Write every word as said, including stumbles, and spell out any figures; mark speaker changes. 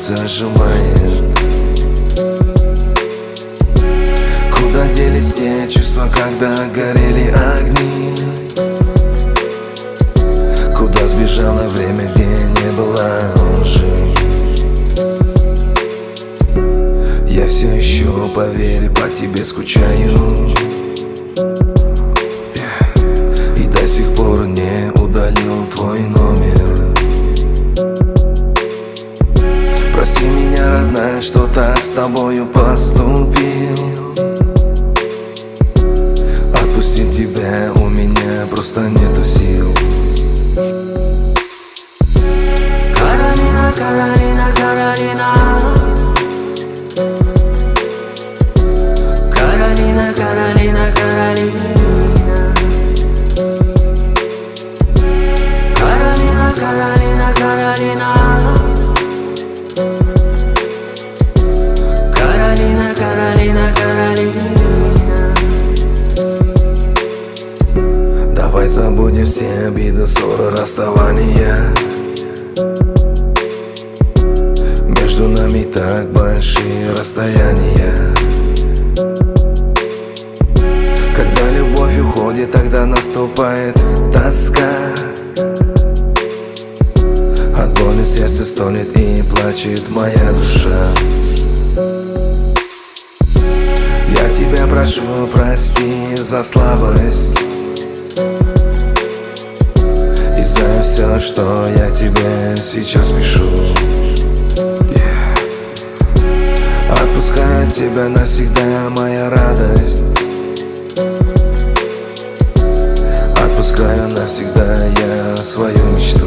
Speaker 1: сердце сжимает. Куда делись те чувства, когда горели огни? Куда сбежало время, где не было лжи? Я все еще, поверь, по тебе скучаю, и до сих пор не удалил твой номер. Прости меня, родная, что так с тобою поступил. Отпустить тебя у меня просто нету сил.
Speaker 2: Каролина, Каролина, Каролина, Каролина, Каролина, Каролина, Каролина, Каролина, Каролина, Каролина, Каролина, Каролина.
Speaker 1: Давай забудем все обиды, ссоры, расставания. Между нами так большие расстояния. Когда любовь уходит, тогда наступает тоска. От боли сердце стонет и плачет моя душа. Я тебя прошу, прости за слабость и за все, что я тебе сейчас пишу. Yeah. Отпускаю тебя навсегда, моя радость. Отпускаю навсегда я свою мечту.